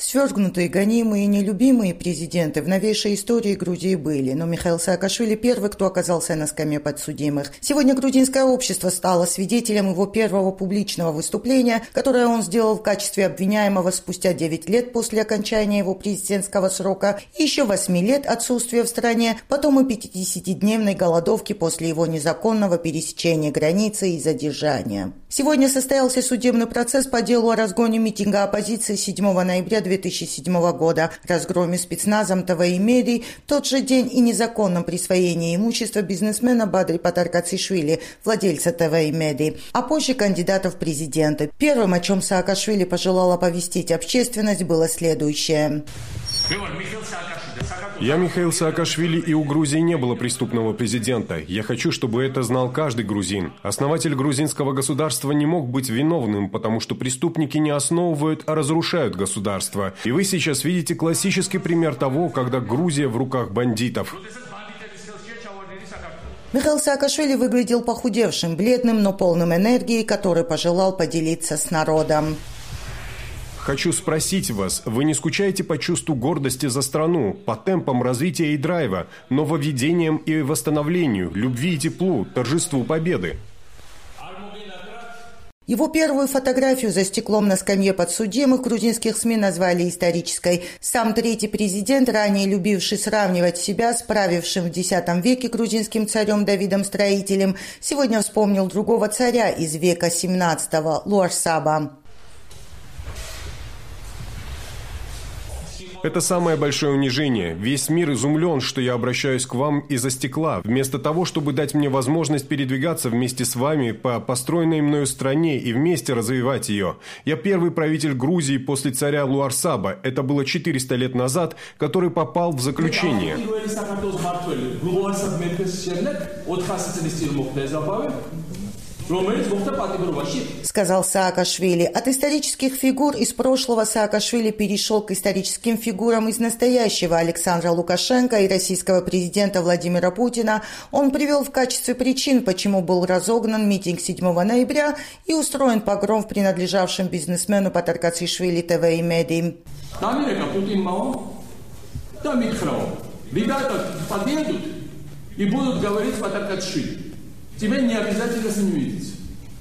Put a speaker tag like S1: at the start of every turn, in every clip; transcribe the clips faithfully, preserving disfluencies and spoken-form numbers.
S1: Свергнутые, гонимые и нелюбимые президенты в новейшей истории Грузии были, но Михаил Саакашвили первый, кто оказался на скамье подсудимых. Сегодня грузинское общество стало свидетелем его первого публичного выступления, которое он сделал в качестве обвиняемого спустя девять лет после окончания его президентского срока, и еще восемь лет отсутствия в стране, потом и пятидесятидневной голодовки после его незаконного пересечения границы и задержания. Сегодня состоялся судебный процесс по делу о разгоне митинга оппозиции седьмого ноября две тысячи седьмого года, разгроме спецназом ТВ Меди, в тот же день и незаконном присвоении имущества бизнесмена Бадри Патаркацишвили, владельца ТВ Меди, а позже кандидата в президенты. Первым, о чем Саакашвили пожелал оповестить общественность, было следующее.
S2: Я Михаил Саакашвили, и у Грузии не было преступного президента. Я хочу, чтобы это знал каждый грузин. Основатель грузинского государства не мог быть виновным, потому что преступники не основывают, а разрушают государство. И вы сейчас видите классический пример того, когда Грузия в руках бандитов.
S1: Михаил Саакашвили выглядел похудевшим, бледным, но полным энергии, который пожелал поделиться с народом.
S2: Хочу спросить вас, вы не скучаете по чувству гордости за страну, по темпам развития и драйва, нововведениям и восстановлению, любви и теплу, торжеству победы?
S1: Его первую фотографию за стеклом на скамье подсудимых грузинских СМИ назвали исторической. Сам третий президент, ранее любивший сравнивать себя с правившим в десятом веке грузинским царем Давидом Строителем, сегодня вспомнил другого царя из века семнадцатого – Луарсаба.
S2: Это самое большое унижение. Весь мир изумлен, что я обращаюсь к вам из-за стекла. Вместо того, чтобы дать мне возможность передвигаться вместе с вами по построенной мною стране и вместе развивать ее. Я первый правитель Грузии после царя Луарсаба. Это было четыреста лет назад, который попал в заключение.
S1: Сказал Саакашвили. От исторических фигур из прошлого Саакашвили перешел к историческим фигурам из настоящего. Александра Лукашенко и российского президента Владимира Путина он привел в качестве причин, почему был разогнан митинг седьмого ноября и устроен погром в принадлежавшем бизнесмену Патаркацишвили ТВ Меди.
S3: Ребята подъедут и будут говорить Патаркацишвили. Тебе не обязательно с ним видеться.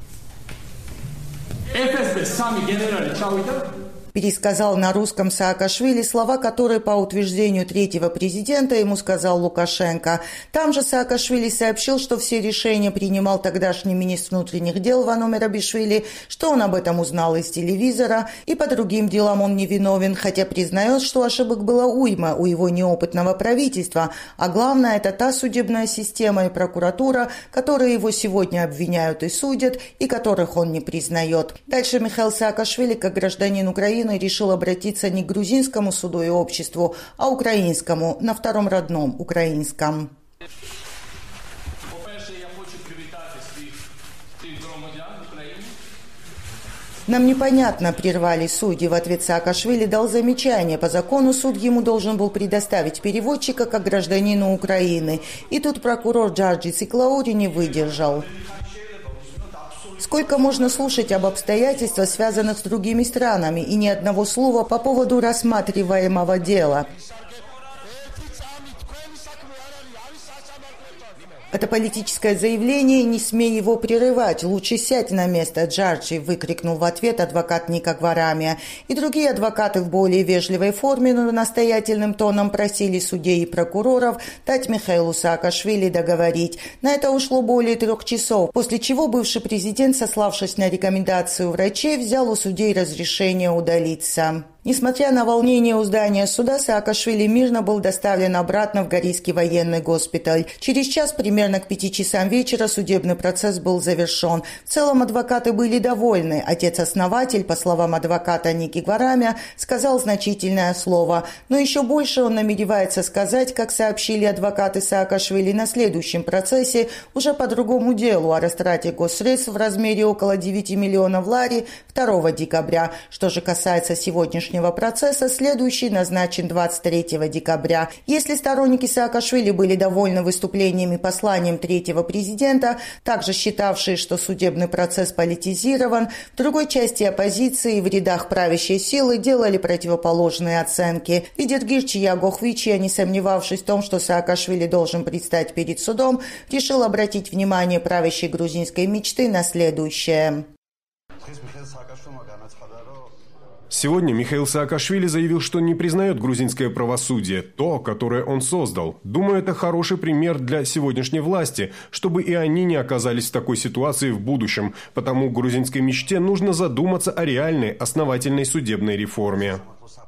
S3: ФСБ сами генералы Чавита.
S1: Пересказал на русском Саакашвили слова, которые по утверждению третьего президента ему сказал Лукашенко. Там же Саакашвили сообщил, что все решения принимал тогдашний министр внутренних дел Вано Мерабишвили, что он об этом узнал из телевизора, и по другим делам он не виновен, хотя признает, что ошибок было уйма у его неопытного правительства, а главное – это та судебная система и прокуратура, которые его сегодня обвиняют и судят, и которых он не признает. Дальше Михаил Саакашвили, как гражданин Украины, решил обратиться не к грузинскому суду и обществу, а украинскому, на втором родном украинском. Нам непонятно, прервали судьи. В ответ Саакашвили дал замечание. По закону суд ему должен был предоставить переводчика как гражданину Украины. И тут прокурор Джорджи Циклаури не выдержал. Сколько можно слушать об обстоятельствах, связанных с другими странами, и ни одного слова по поводу рассматриваемого дела? Это политическое заявление, не смей его прерывать. Лучше сядь на место, Джорджи, выкрикнул в ответ адвокат Ника Гварамия. И другие адвокаты в более вежливой форме, но настоятельным тоном просили судей и прокуроров дать Михаилу Саакашвили договорить. На это ушло более трех часов, после чего бывший президент, сославшись на рекомендацию врачей, взял у судей разрешение удалиться. Несмотря на волнение у здания суда, Саакашвили мирно был доставлен обратно в Горийский военный госпиталь. Через час, примерно к пяти часам вечера, судебный процесс был завершен. В целом адвокаты были довольны. Отец-основатель, по словам адвоката Ники Гварамия, сказал значительное слово. Но еще больше он намеревается сказать, как сообщили адвокаты Саакашвили, на следующем процессе уже по другому делу о растрате госсредств в размере около девяти миллионов лари второго декабря. Что же касается сегодняшнего сегодняшнего процесса следующий назначен двадцать третьего декабря. Если сторонники Саакашвили были довольны выступлениями и посланием третьего президента, также считавшие, что судебный процесс политизирован, в другой части оппозиции в рядах правящей силы делали противоположные оценки. Лидер Гирчи Ягохвичи, не сомневавшись в том, что Саакашвили должен предстать перед судом, решил обратить внимание правящей грузинской мечты на следующее.
S2: Сегодня Михаил Саакашвили заявил, что не признает грузинское правосудие, то, которое он создал. Думаю, это хороший пример для сегодняшней власти, чтобы и они не оказались в такой ситуации в будущем. Потому грузинской мечте нужно задуматься о реальной, основательной судебной реформе.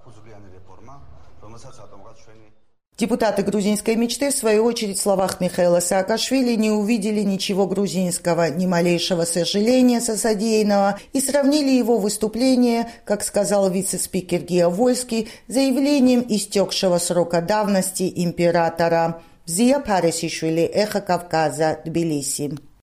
S1: Депутаты грузинской мечты, в свою очередь, в словах Михаила Саакашвили не увидели ничего грузинского, ни малейшего сожаления со содеянного и сравнили его выступление, как сказал вице-спикер Гия Вольский, заявлением истекшего срока давности императора. Зия Парисишвили, Эхо Кавказа, Тбилиси.